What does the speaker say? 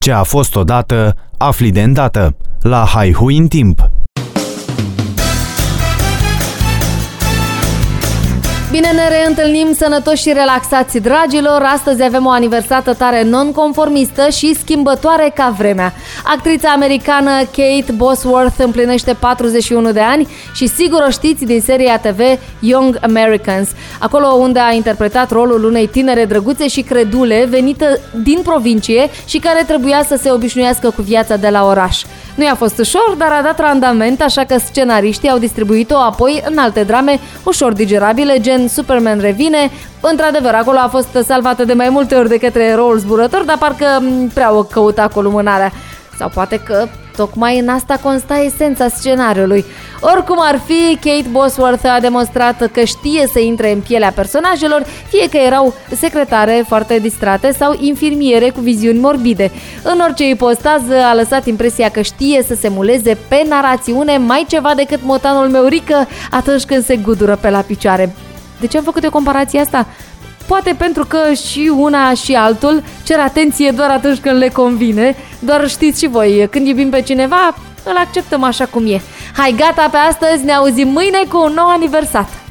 Ce a fost odată, afli de îndată. La Haihui în timp. Bine ne reîntâlnim, sănătoși și relaxați, dragilor! Astăzi avem o aniversată tare non-conformistă și schimbătoare ca vremea. Actrița americană Kate Bosworth împlinește 41 de ani și sigur o știți din seria TV Young Americans, acolo unde a interpretat rolul unei tinere drăguțe și credule venită din provincie și care trebuia să se obișnuiască cu viața de la oraș. Nu i-a fost ușor, dar a dat randament, așa că scenariștii au distribuit-o apoi în alte drame ușor digerabile, gen Superman revine. Într-adevăr, acolo a fost salvată de mai multe ori de către eroul zburător, dar parcă prea o căuta cu lumânarea. Sau poate că tocmai în asta consta esența scenariului. Oricum ar fi, Kate Bosworth a demonstrat că știe să intre în pielea personajelor, fie că erau secretare foarte distrate sau infirmiere cu viziuni morbide. În orice ipostaz a lăsat impresia că știe să se muleze pe narațiune mai ceva decât motanul meu Rică atunci când se gudură pe la picioare. De ce am făcut eu comparația asta? Poate pentru că și una și altul cer atenție doar atunci când le convine. Doar știți și voi, când iubim pe cineva, îl acceptăm așa cum e. Hai, gata pe astăzi, ne auzim mâine cu un nou aniversat.